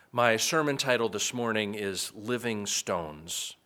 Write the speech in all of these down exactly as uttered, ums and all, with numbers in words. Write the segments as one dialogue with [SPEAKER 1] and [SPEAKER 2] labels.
[SPEAKER 1] My sermon title this morning is Living Stones.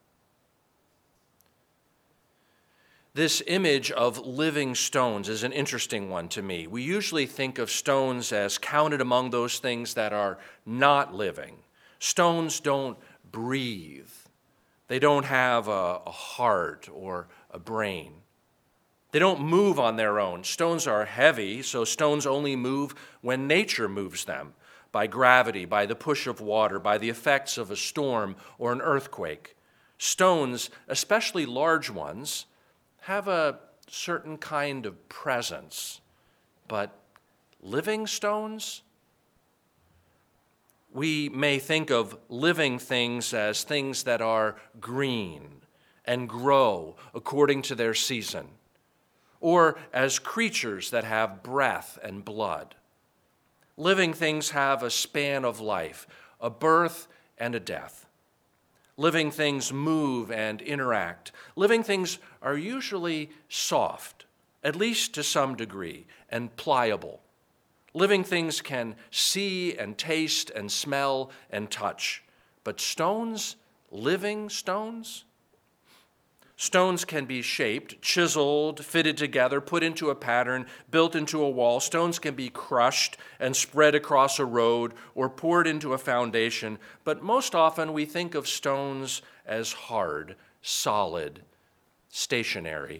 [SPEAKER 1] This image of living stones is an interesting one to me. We usually think of stones as counted among those things that are not living. Stones don't breathe. They don't have a, a heart or a brain. They don't move on their own. Stones are heavy, so stones only move when nature moves them, by gravity, by the push of water, by the effects of a storm or an earthquake. Stones, especially large ones, have a certain kind of presence. But living stones? We may think of living things as things that are green and grow according to their season, or as creatures that have breath and blood. Living things have a span of life, a birth and a death. Living things move and interact. Living things are usually soft, at least to some degree, and pliable. Living things can see and taste and smell and touch. But stones, living stones? Stones can be shaped, chiseled, fitted together, put into a pattern, built into a wall. Stones can be crushed and spread across a road or poured into a foundation. But most often we think of stones as hard, solid, stationary.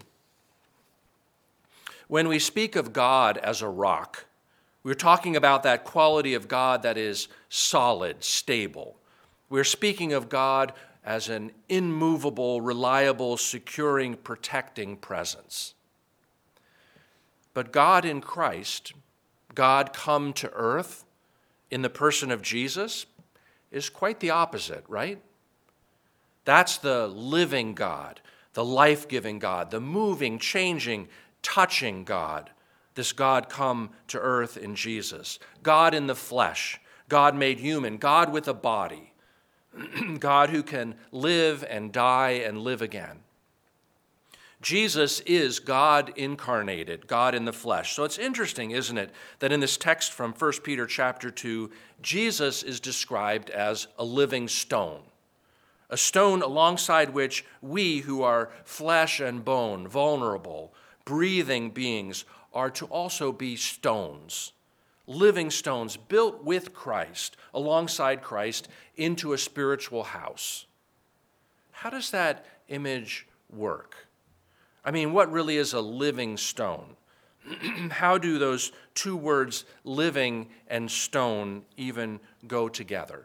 [SPEAKER 1] When we speak of God as a rock, we're talking about that quality of God that is solid, stable. We're speaking of God as an immovable, reliable, securing, protecting presence. But God in Christ, God come to earth in the person of Jesus, is quite the opposite, right? That's the living God, the life-giving God, the moving, changing, touching God. This God come to earth in Jesus. God in the flesh, God made human, God with a body. God who can live and die and live again. Jesus is God incarnated, God in the flesh. So it's interesting, isn't it, that in this text from First Peter chapter two, Jesus is described as a living stone, a stone alongside which we who are flesh and bone, vulnerable, breathing beings, are to also be stones. Living stones built with Christ, alongside Christ, into a spiritual house. How does that image work? I mean, what really is a living stone? How do those two words, living and stone, even go together?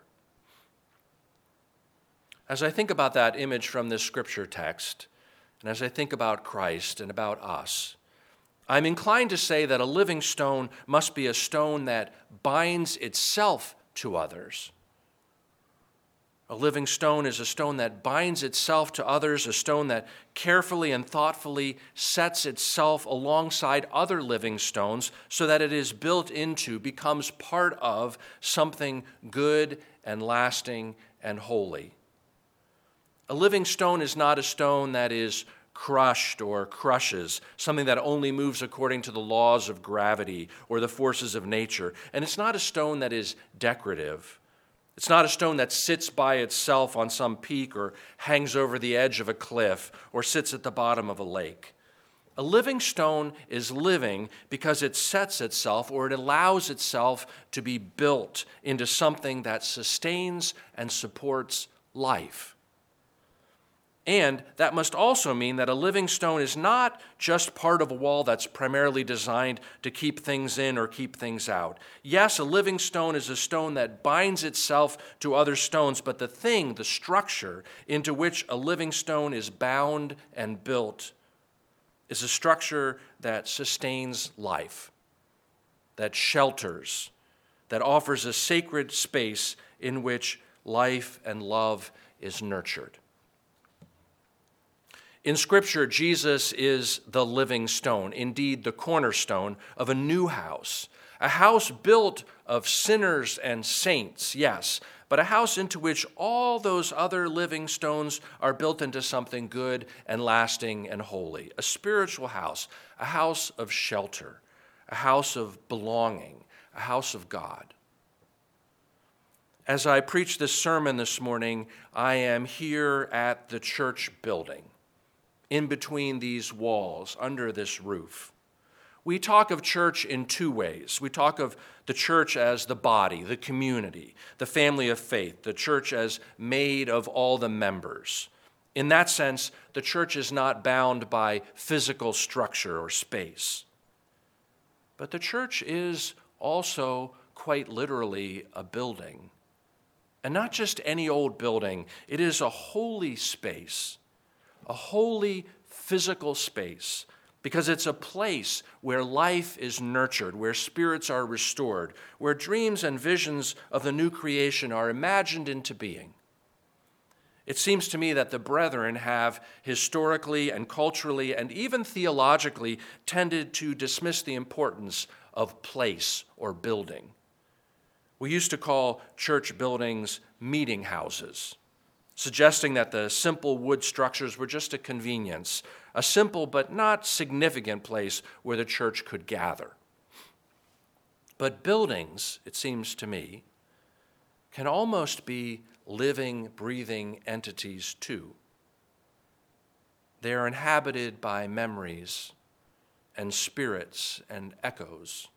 [SPEAKER 1] As I think about that image from this scripture text, and as I think about Christ and about us, I'm inclined to say that a living stone must be a stone that binds itself to others. A living stone is a stone that binds itself to others, a stone that carefully and thoughtfully sets itself alongside other living stones so that it is built into, becomes part of something good and lasting and holy. A living stone is not a stone that is crushed or crushes, something that only moves according to the laws of gravity or the forces of nature. And it's not a stone that is decorative. It's not a stone that sits by itself on some peak or hangs over the edge of a cliff or sits at the bottom of a lake. A living stone is living because it sets itself or it allows itself to be built into something that sustains and supports life. And that must also mean that a living stone is not just part of a wall that's primarily designed to keep things in or keep things out. Yes, a living stone is a stone that binds itself to other stones, but the thing, the structure into which a living stone is bound and built is a structure that sustains life, that shelters, that offers a sacred space in which life and love is nurtured. In Scripture, Jesus is the living stone, indeed the cornerstone of a new house, a house built of sinners and saints, yes, but a house into which all those other living stones are built into something good and lasting and holy, a spiritual house, a house of shelter, a house of belonging, a house of God. As I preach this sermon this morning, I am here at the church building, in between these walls, under this roof. We talk of church in two ways. We talk of the church as the body, the community, the family of faith, the church as made of all the members. In that sense, the church is not bound by physical structure or space. But the church is also quite literally a building. And not just any old building, it is a holy space, a holy physical space, because it's a place where life is nurtured, where spirits are restored, where dreams and visions of the new creation are imagined into being. It seems to me that the brethren have historically and culturally and even theologically tended to dismiss the importance of place or building. We used to call church buildings meeting houses, suggesting that the simple wood structures were just a convenience, a simple but not significant place where the church could gather. But buildings, it seems to me, can almost be living, breathing entities too. They are inhabited by memories and spirits and echoes.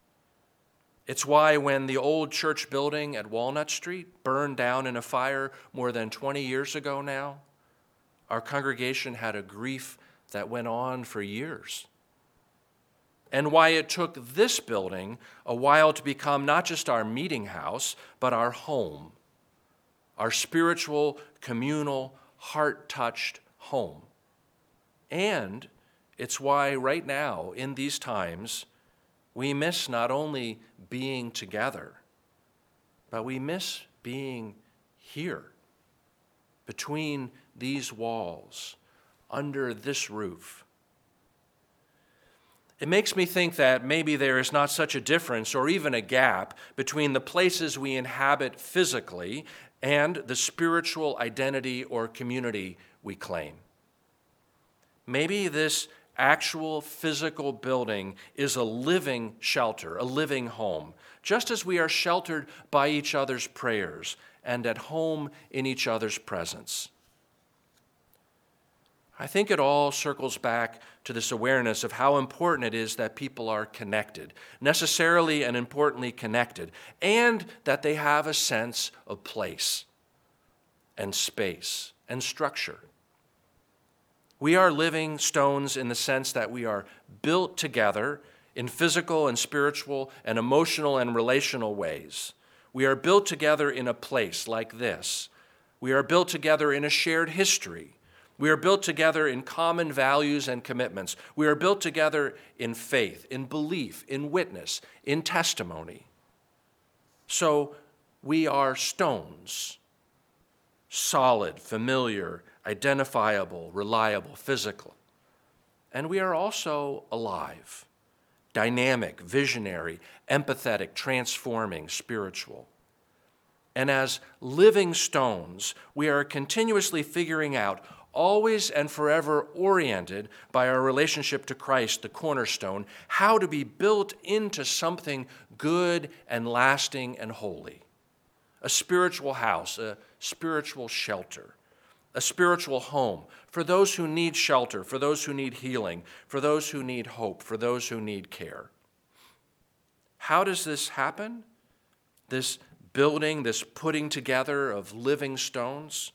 [SPEAKER 1] It's why when the old church building at Walnut Street burned down in a fire more than twenty years ago now, our congregation had a grief that went on for years. And why it took this building a while to become not just our meeting house, but our home, our spiritual, communal, heart-touched home. And it's why right now, in these times, we miss not only being together, but we miss being here, between these walls, under this roof. It makes me think that maybe there is not such a difference or even a gap between the places we inhabit physically and the spiritual identity or community we claim. Maybe this actual physical building is a living shelter, a living home, just as we are sheltered by each other's prayers and at home in each other's presence. I think it all circles back to this awareness of how important it is that people are connected, necessarily and importantly connected, and that they have a sense of place and space and structure. We are living stones in the sense that we are built together in physical and spiritual and emotional and relational ways. We are built together in a place like this. We are built together in a shared history. We are built together in common values and commitments. We are built together in faith, in belief, in witness, in testimony. So we are stones, solid, familiar, identifiable, reliable, physical. And we are also alive, dynamic, visionary, empathetic, transforming, spiritual. And as living stones, we are continuously figuring out, always and forever oriented by our relationship to Christ, the cornerstone, how to be built into something good and lasting and holy. A spiritual house, a spiritual shelter, a spiritual home for those who need shelter, for those who need healing, for those who need hope, for those who need care. How does this happen? This building, this putting together of living stones?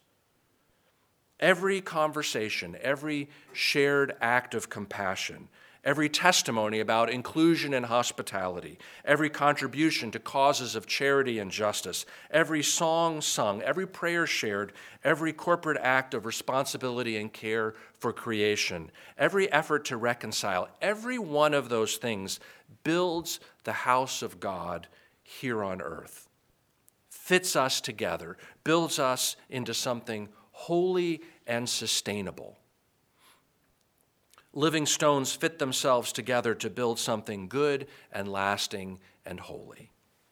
[SPEAKER 1] Every conversation, every shared act of compassion, every testimony about inclusion and hospitality, every contribution to causes of charity and justice, every song sung, every prayer shared, every corporate act of responsibility and care for creation, every effort to reconcile, every one of those things builds the house of God here on earth, fits us together, builds us into something holy and sustainable. Living stones fit themselves together to build something good and lasting and holy.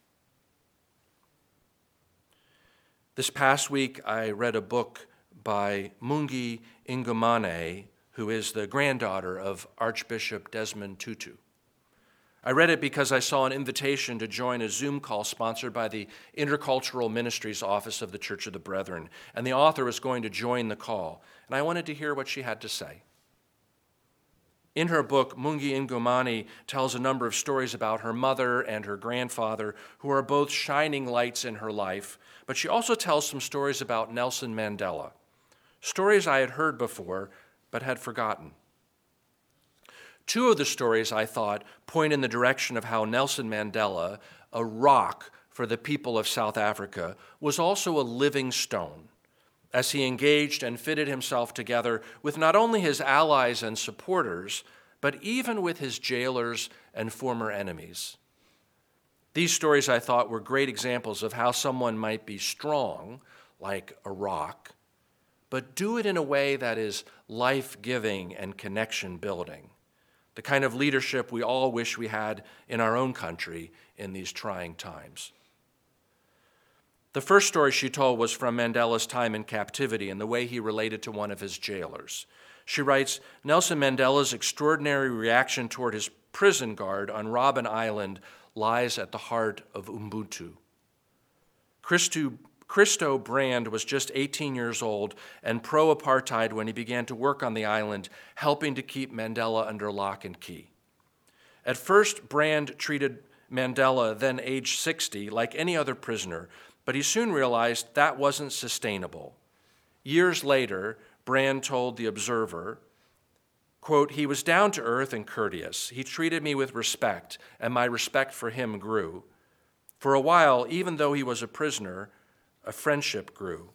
[SPEAKER 1] This past week, I read a book by Mungi Ngumane, who is the granddaughter of Archbishop Desmond Tutu. I read it because I saw an invitation to join a Zoom call sponsored by the Intercultural Ministries Office of the Church of the Brethren, and the author was going to join the call, and I wanted to hear what she had to say. In her book, Mungi Ngomani tells a number of stories about her mother and her grandfather, who are both shining lights in her life, but she also tells some stories about Nelson Mandela, stories I had heard before but had forgotten. Two of the stories, I thought, point in the direction of how Nelson Mandela, a rock for the people of South Africa, was also a living stone, as he engaged and fitted himself together with not only his allies and supporters, but even with his jailers and former enemies. These stories, I thought, were great examples of how someone might be strong, like a rock, but do it in a way that is life-giving and connection-building, the kind of leadership we all wish we had in our own country in these trying times. The first story she told was from Mandela's time in captivity and the way he related to one of his jailers. She writes, Nelson Mandela's extraordinary reaction toward his prison guard on Robben Island lies at the heart of Ubuntu. Christo, Christo Brand was just eighteen years old and pro-apartheid when he began to work on the island, helping to keep Mandela under lock and key. At first, Brand treated Mandela, then aged sixty, like any other prisoner, but he soon realized that wasn't sustainable. Years later, Brand told The Observer, quote, he was down to earth and courteous. He treated me with respect, and my respect for him grew. For a while, even though he was a prisoner, a friendship grew.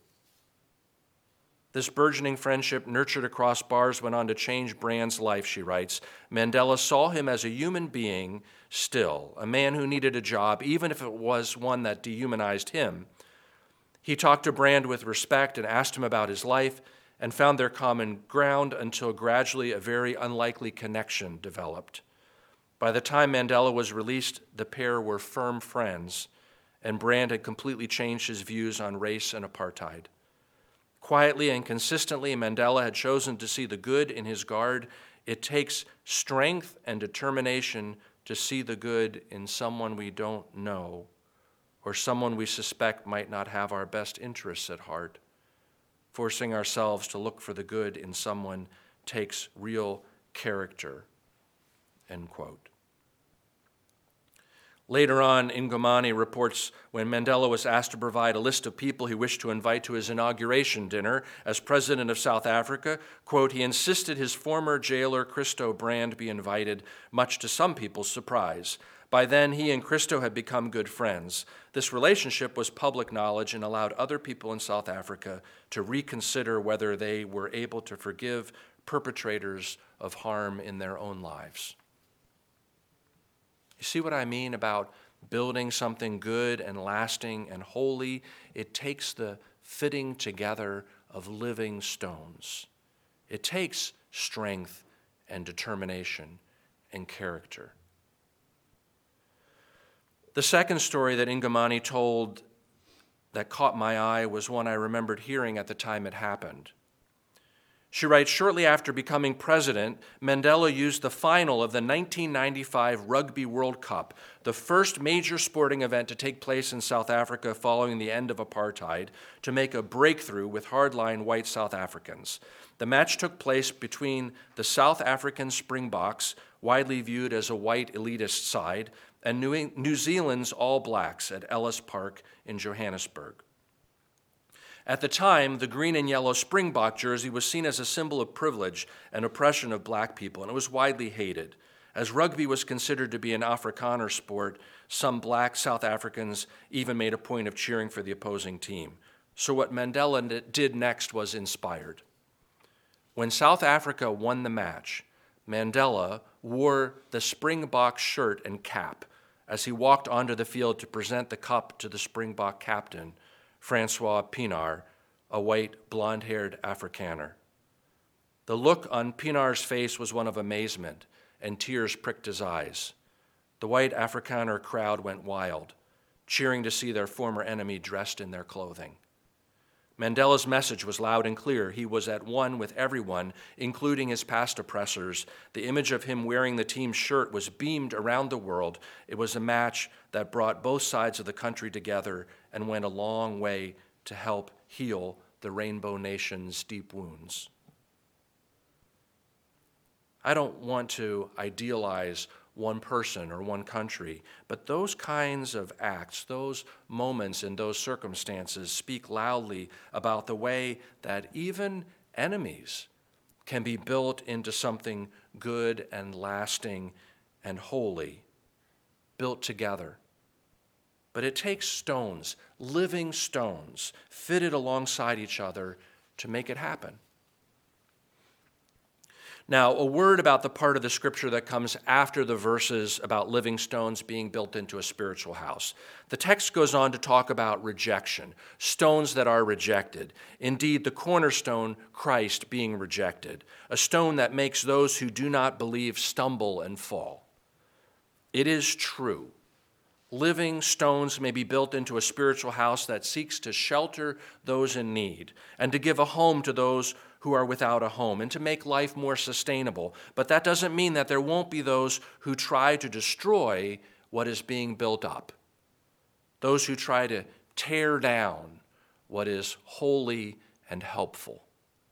[SPEAKER 1] This burgeoning friendship, nurtured across bars, went on to change Brand's life, she writes. Mandela saw him as a human being still, a man who needed a job, even if it was one that dehumanized him. He talked to Brand with respect and asked him about his life and found their common ground until gradually a very unlikely connection developed. By the time Mandela was released, the pair were firm friends, and Brand had completely changed his views on race and apartheid. Quietly and consistently, Mandela had chosen to see the good in his guard. It takes strength and determination to see the good in someone we don't know or someone we suspect might not have our best interests at heart. Forcing ourselves to look for the good in someone takes real character, end quote. Later on, Ngomani reports when Mandela was asked to provide a list of people he wished to invite to his inauguration dinner as president of South Africa, quote, he insisted his former jailer, Christo Brand, be invited, much to some people's surprise. By then, he and Christo had become good friends. This relationship was public knowledge and allowed other people in South Africa to reconsider whether they were able to forgive perpetrators of harm in their own lives. You see what I mean about building something good and lasting and holy? It takes the fitting together of living stones. It takes strength and determination and character. The second story that Ngomani told that caught my eye was one I remembered hearing at the time it happened. She writes, shortly after becoming president, Mandela used the final of the nineteen ninety-five Rugby World Cup, the first major sporting event to take place in South Africa following the end of apartheid, to make a breakthrough with hardline white South Africans. The match took place between the South African Springboks, widely viewed as a white elitist side, and New Zealand's All Blacks at Ellis Park in Johannesburg. At the time, the green and yellow Springbok jersey was seen as a symbol of privilege and oppression of black people, and it was widely hated. As rugby was considered to be an Afrikaner sport, some black South Africans even made a point of cheering for the opposing team. So what Mandela did next was inspired. When South Africa won the match, Mandela wore the Springbok shirt and cap as he walked onto the field to present the cup to the Springbok captain, Francois Pienaar, a white, blonde-haired Afrikaner. The look on Pienaar's face was one of amazement, and tears pricked his eyes. The white Afrikaner crowd went wild, cheering to see their former enemy dressed in their clothing. Mandela's message was loud and clear. He was at one with everyone, including his past oppressors. The image of him wearing the team's shirt was beamed around the world. It was a match that brought both sides of the country together and went a long way to help heal the Rainbow Nation's deep wounds. I don't want to idealize one person or one country, but those kinds of acts, those moments and those circumstances speak loudly about the way that even enemies can be built into something good and lasting and holy, built together. But it takes stones, living stones, fitted alongside each other to make it happen. Now, a word about the part of the scripture that comes after the verses about living stones being built into a spiritual house. The text goes on to talk about rejection, stones that are rejected. Indeed, the cornerstone, Christ, being rejected, a stone that makes those who do not believe stumble and fall. It is true. Living stones may be built into a spiritual house that seeks to shelter those in need and to give a home to those who are without a home and to make life more sustainable. But that doesn't mean that there won't be those who try to destroy what is being built up, those who try to tear down what is holy and helpful.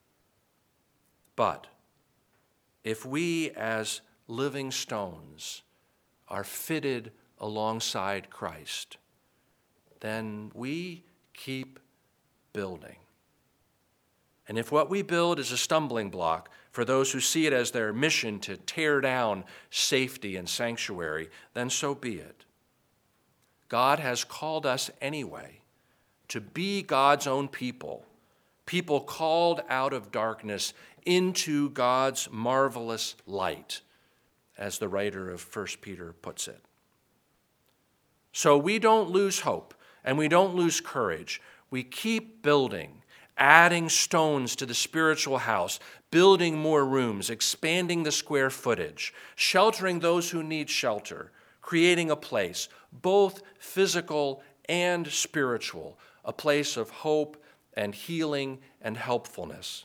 [SPEAKER 1] But if we as living stones are fitted alongside Christ, then we keep building. And if what we build is a stumbling block for those who see it as their mission to tear down safety and sanctuary, then so be it. God has called us anyway to be God's own people, people called out of darkness into God's marvelous light, as the writer of First Peter puts it. So we don't lose hope and we don't lose courage. We keep building, adding stones to the spiritual house, building more rooms, expanding the square footage, sheltering those who need shelter, creating a place, both physical and spiritual, a place of hope and healing and helpfulness.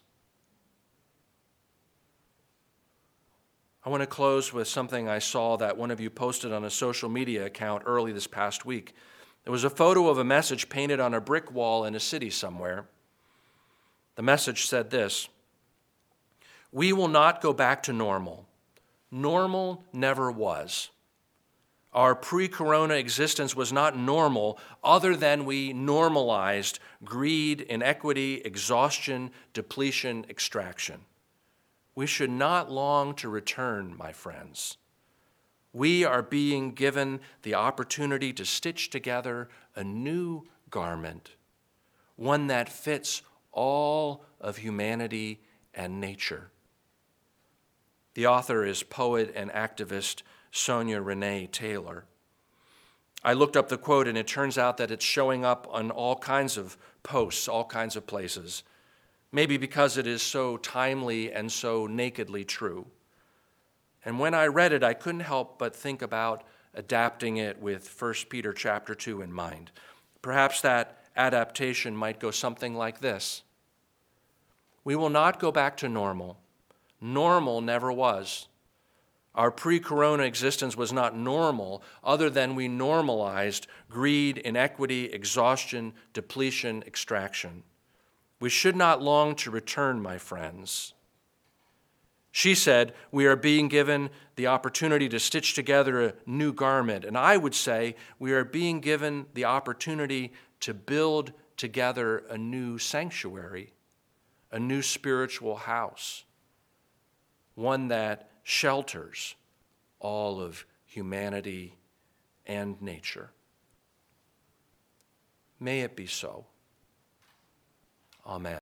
[SPEAKER 1] I want to close with something I saw that one of you posted on a social media account early this past week. It was a photo of a message painted on a brick wall in a city somewhere. The message said this: "We will not go back to normal. Normal never was. Our pre-corona existence was not normal other than we normalized greed, inequity, exhaustion, depletion, extraction. We should not long to return, my friends. We are being given the opportunity to stitch together a new garment, one that fits all of humanity and nature." The author is poet and activist Sonia Renee Taylor. I looked up the quote, and it turns out that it's showing up on all kinds of posts, all kinds of places, maybe because it is so timely and so nakedly true. And when I read it, I couldn't help but think about adapting it with First Peter chapter two in mind. Perhaps that adaptation might go something like this: "We will not go back to normal. Normal never was. Our pre-corona existence was not normal other than we normalized greed, inequity, exhaustion, depletion, extraction. We should not long to return, my friends." She said, we are being given the opportunity to stitch together a new garment. And I would say we are being given the opportunity to build together a new sanctuary, a new spiritual house, one that shelters all of humanity and nature. May it be so. Amen.